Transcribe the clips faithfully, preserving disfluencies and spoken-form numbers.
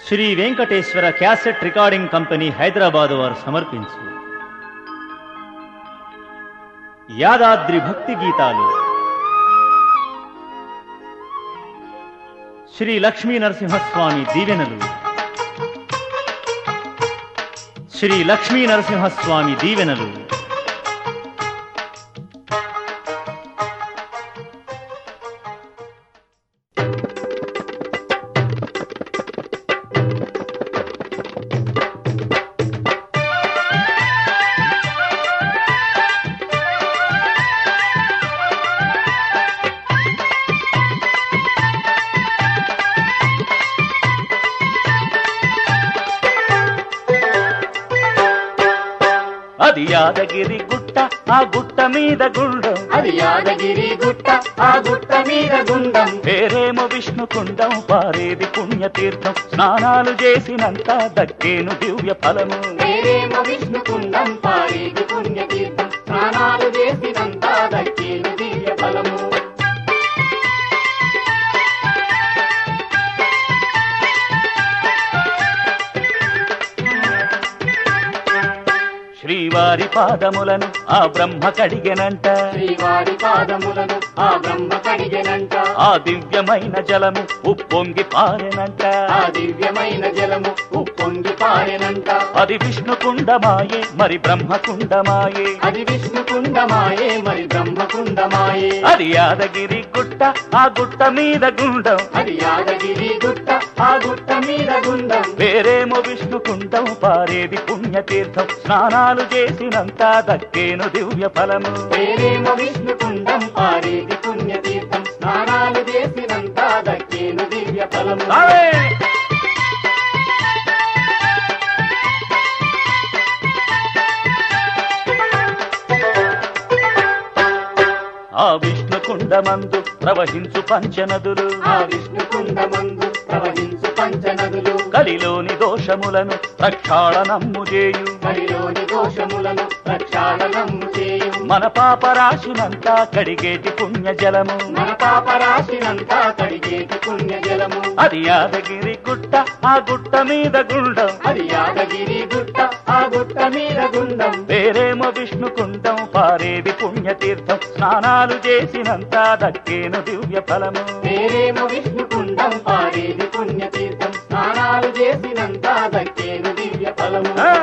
Shri Venkateswara cassette recording company Hyderabad వారు సమర్పించు యాదాద్రి భక్తి గీతాలు. శ్రీ లక్ష్మీ నరసింహస్వామి దీవెనలు. శ్రీ లక్ష్మీ నరసింహస్వామి దీవెనలు. అది యాదగిరి గుట్ట, ఆ గుట్ట మీద గుండం. అది యాదగిరి గుట్ట, ఆ గుట్ట మీద గుండం. పేరేమో విష్ణుకుండం, పారేది పుణ్యతీర్థం. స్నానాలు చేసినంత దక్కేను దివ్య ఫలము. పేరేమో విష్ణుకుండం, పారేది పుణ్యతీర్థం. స్నానాలు చేసినంత దక్కేను దివ్య ఫలము. శ్రీవారి పాదములను ఆ బ్రహ్మ కడిగెనంట. శ్రీవారి పాదములను ఆ బ్రహ్మ కడిగెనంట. ఆ దివ్యమైన జలము ఉప్పొంగి పారెనంట. ఆ దివ్యమైన జలము ఉప్పొంగి పారెనంట. అది విష్ణుకుండమాయే మరి బ్రహ్మకుండమాయే. అది విష్ణుకుండమాయే మరి బ్రహ్మకుండమాయే. అది యాదగిరి గుట్ట, ఆ గుట్ట మీద గుండం. అది యాదగిరి గుట్ట, ఆ గుట్ట మీద గుండం. పేరేమో విష్ణుకుండం, పారేది పుణ్యతీర్థం. స్నానాలు చేసినంత దక్కేను దివ్య ఫలము. పేరేమో విష్ణుకుండం, పారేది పుణ్యతీర్థం. స్నానాలు చేసినంత దక్కేను దివ్య ఫలము. ఆ విష్ణుకుండమందు ప్రవహించు పంచనదులు. ఆ విష్ణుకుండమందు ప్రవహించు పంచనదులు. కలిలోని దోషములను ప్రక్షాళనమ్ము చేయు. కలిలోని దోషములను ప్రక్షాళనము చేయు. మన పాపరాశినంతా కడిగేటి పుణ్య జలము. మన పాపరాశినంతా కడిగేటి పుణ్య జలము. అది యాదగిరి గుట్ట, ఆ గుట్ట మీద గుండం. అది యాదగిరి గుట్ట, ఆ గుట్ట మీద గుండం. పేరేమో విష్ణుకుండం, పారేది పుణ్యతీర్థం. స్నానాలు చేసినంత దక్కేను దివ్య ఫలము. పేరేమో విష్ణుకుండం, పారేది పుణ్యతీర్థం. స్నానాలు చేసినంత దక్కేను దివ్య ఫలము. ఆ!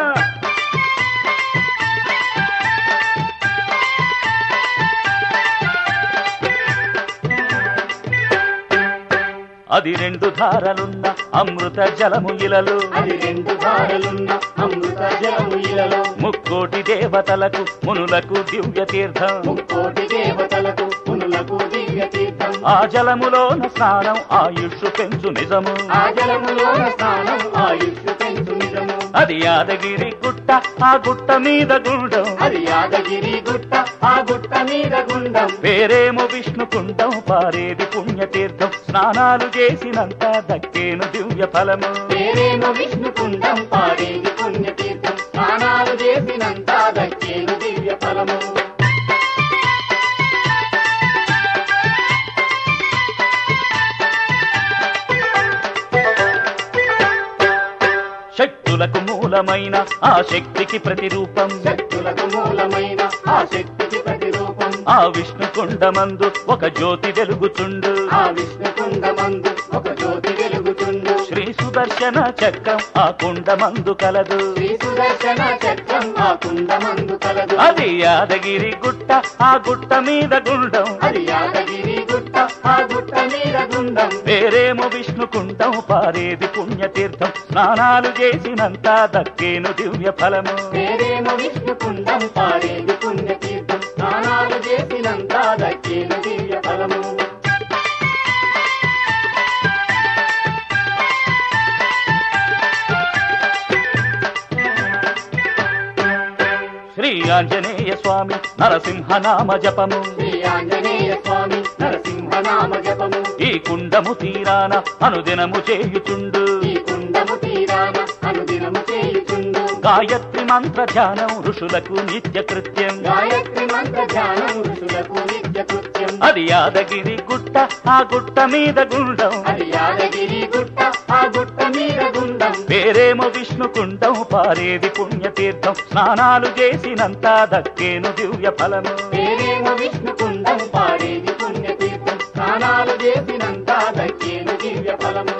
అది రెండు ధారలున్న అమృత జలము ఇలలు. అది రెండు ధారలున్న అమృత జలము ఇలలో. ముక్కోటి దేవతలకు మునులకు దివ్య తీర్థం. ముక్కోటి దేవతలకు మునులకు దివ్య తీర్థం. ఆ జలములోన స్నానం ఆయుష్ పెంచు నిజము. ఆ జలములోన స్నానం ఆయుష్ పెంచు నిజము. అది యాదగిరి గుట్ట, ఆ గుట్ట మీద గుండం. అది యాదగిరి గుట్ట, ఆ గుట్ట మీద గుండం. పేరేమో విష్ణుకుండం, పారేది పుణ్యతీర్థం. స్నానాలు చేసినంత దక్కేను దివ్య ఫలము. పేరేమో విష్ణుకుండం, పారేది పుణ్యతీర్థం. స్నానాలు చేసినంత దక్కేను దివ్య ఫలము. శక్తులకు మూలమైన ఆ శక్తికి ప్రతిరూపం. శక్తులకు మూలమైన ఆ శక్తికి ప్రతిరూపం. ఆ విష్ణుకుండమందు ఒక జ్యోతి వెలుగుచుండు. ఆ విష్ణుకుండమందు ఒక జ్యోతి వెలుగుచుండు. శ్రీ సుదర్శన చక్రం ఆ కుండమందు కలదు. శ్రీ సుదర్శన చక్రం ఆ కుండమందు కలదు. అది యాదగిరి గుట్ట, ఆ గుట్ట మీద గుండం. అది యాదగిరి గుట్ట, ఆ గుట్ట మీద గుండం. పేరేమో విష్ణుకుండం, పారేది పుణ్యతీర్థం. స్నానాలు చేసినంత దక్కేను దివ్య ఫలము. పేరేమో విష్ణుకుండం, పారేది పుణ్యతీర్థం. స్నానాలు చేసినంత దక్కేను దివ్య ఫలము. శ్రీ ఆంజనేయ స్వామి నరసింహ నామ జపము. శ్రీ ఆంజనేయ స్వామి నరసింహ నామ జపము. ఈ కుండము తీరాన అనుదినము చేయుచుండు. ఈ కుండము తీరాన అనుదినము చేయుచుండు. గాయత్రి మంత్ర ధ్యానం ఋషులకు నిత్య కృత్యం. గాయత్రి మంత్ర ధ్యానం ఋషులకు నిత్య కృత్యం. అది యాదగిరి గుట్ట, ఆ గుట్ట మీద గుండం. అది యాదగిరి గుట్ట, ఆ గుట్ట మీద గుండం. పేరేమో విష్ణుకుండం పారేది పుణ్యతీర్థం స్నానాలు చేసినంత దక్కేను దివ్య ఫలము పేరేమో విష్ణుకుండం పారేది పుణ్యతీర్థం స్నానాలు చేసినంత దక్కేను దివ్య ఫలము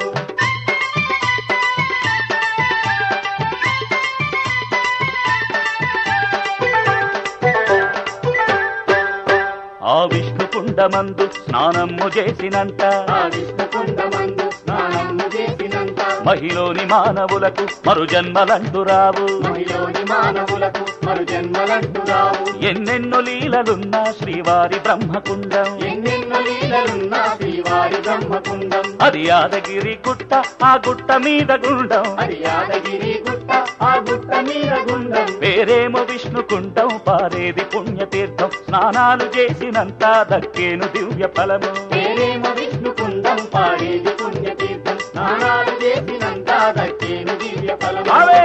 ఆ విష్ణుకుండమందు స్నానము చేసినంత ఆ విష్ణుకుండమందు స్నానము చేసినంత మహిలోని మానవులకు మరు జన్మలంటూ రావు మహిలోని మానవులకు మరు జన్మలంటూ రావు ఎన్నెన్నో లీలలున్నా శ్రీవారి బ్రహ్మకుండం ఎన్నెన్నో లీలలున్నా శ్రీవారి బ్రహ్మకుండం అది యాదగిరి గుట్ట ఆ గుట్ట మీద గుండం అది యాదగిరి గుట్ట ఆ గుట్ట మీద గుండం పేరేమో విష్ణుకుండం పారేది పుణ్యతీర్థం స్నానాలు చేసినంత దక్కేను దివ్య ఫలము పేరేమో విష్ణుకుండం పారేది పుణ్యతీర్థం స్నానాలు చేసినంత దక్కేను దివ్య ఫలము అవే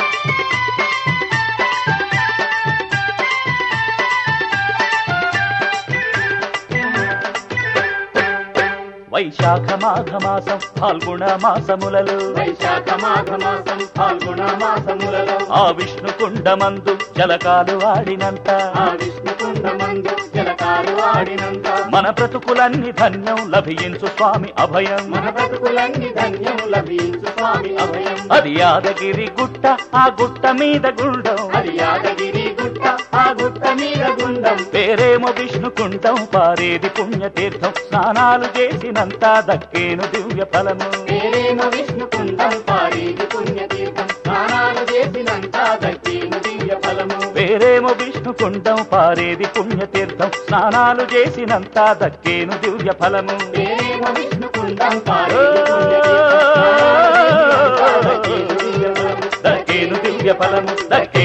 వైశాఖ మాఘ మాసం ఫాల్గుణ మాసములలో వైశాఖ మాఘ మాసం ఫాల్గుణ మాసములలో ఆ విష్ణుకుండమందు జలకాలు ఆడినంత ఆ విష్ణుకుండమందు జలకాలు ఆడినంత మన బ్రతుకులన్నీ ధన్యం లభించు స్వామి అభయం మన బ్రతుకులన్నీ ధన్యం లభించు స్వామి అభయం అది యాదగిరి గుట్ట ఆ గుట్ట మీద గుండం అది యాదగిరి గుట్ట ఆ గుట్ట మీద గుండం పేరేమో విష్ణుకుండం పారేది పుణ్యతీర్థం స్నానాలు చేసినంత దక్కేను దివ్య ఫలము పేరేమో విష్ణుకుండం పారేది పుణ్యతీర్థం స్నానాలు చేసినంత దక్కేను దివ్య ఫలము పేరేమో విష్ణుకుండం పారేది పుణ్యతీర్థం స్నానాలు చేసినంత దక్కేను దివ్య ఫలము పేరేమో విష్ణుకుండం పారేది పుణ్యతీర్థం స్నానాలు చేసినంత దక్కేను దివ్య ఫలము దక్కేను దివ్య ఫలము దక్కే